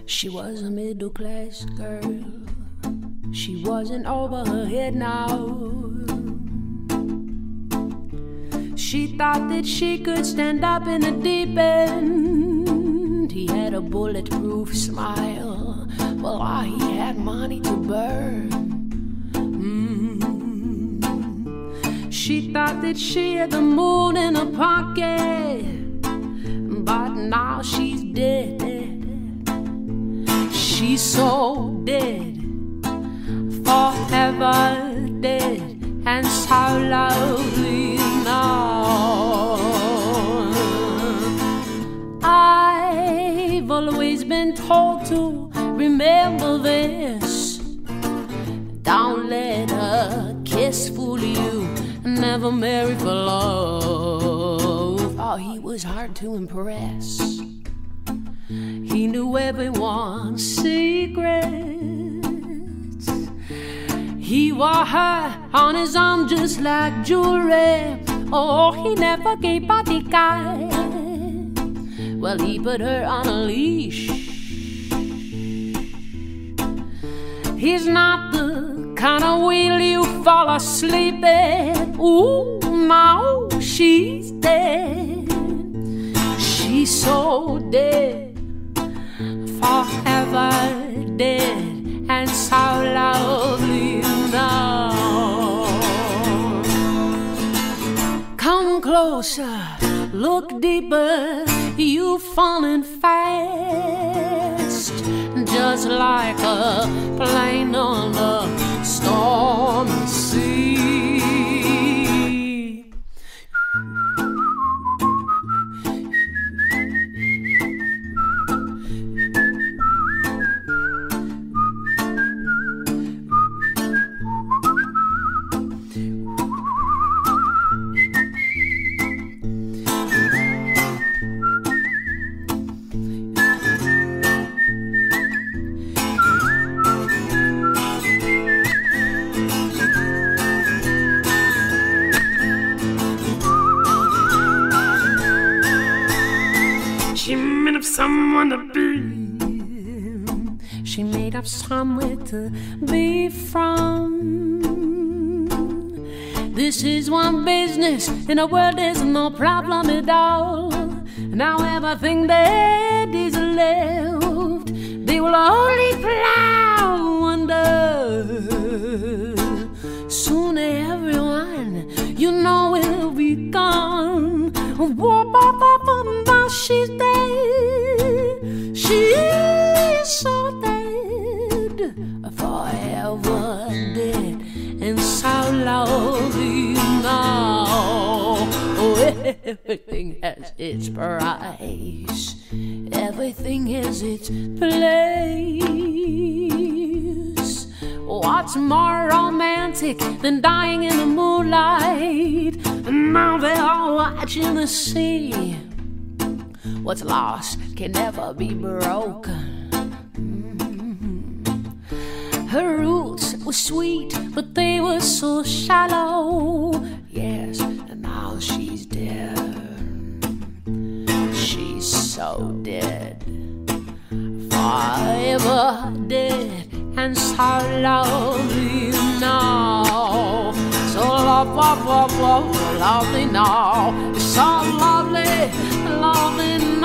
She was a middle-class girl. She wasn't over her head now. She thought that she could stand up in the deep end. He had a bulletproof smile. Well, he had money to burn. She thought that she had the moon in her pocket, but now she's dead. She's so dead, forever dead, and so lovely now. I've always been told to remember this. Don't let a kiss fool you. Never marry for love. Oh, he was hard to impress. He knew everyone's secrets. He wore her on his arm just like jewelry. Oh, he never gave bodyguard. Well, he put her on a leash. He's not the kind of wheel you fall asleep in. Ooh, now she's dead. She's so dead, forever dead, and so lovely now. Come closer, look deeper, you falling fast, just like a plane on a stormy sea. Someone to be. She made up somewhere to be from. This is one business in a world there's no problem at all. Now everything that is left, they will only plow under. Soon everyone you know will be gone. Now she's dead. She's so dead, forever dead, and so lovely now. Oh, everything has its price. Everything has its place. What's more romantic than dying in the moonlight? And now they're all watching the sea. What's lost can never be broken. Her roots were sweet, but they were so shallow. Yes, and now she's dead. She's so dead, forever dead, and so lovely now. So lovely now. So lovely, lovely now.